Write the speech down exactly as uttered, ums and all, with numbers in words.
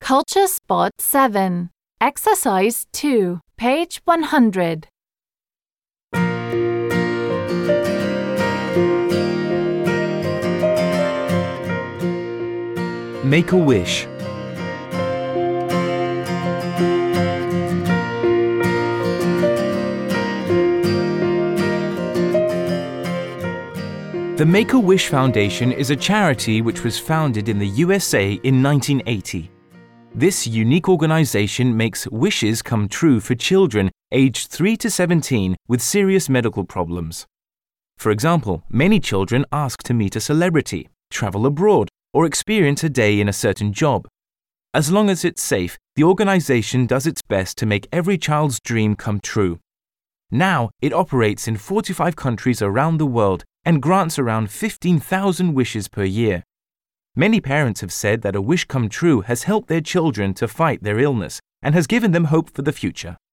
Culture Spot seven. Exercise two, page one hundred. Make a wish. The Make-A-Wish Foundation is a charity which was founded in the U S A in nineteen eighty. This unique organization makes wishes come true for children aged three to seventeen with serious medical problems. For example, many children ask to meet a celebrity, travel abroad, or experience a day in a certain job. As long as it's safe, the organization does its best to make every child's dream come true. Now, it operates in forty-five countries around the world and grants around fifteen thousand wishes per year. Many parents have said that a wish come true has helped their children to fight their illness and has given them hope for the future.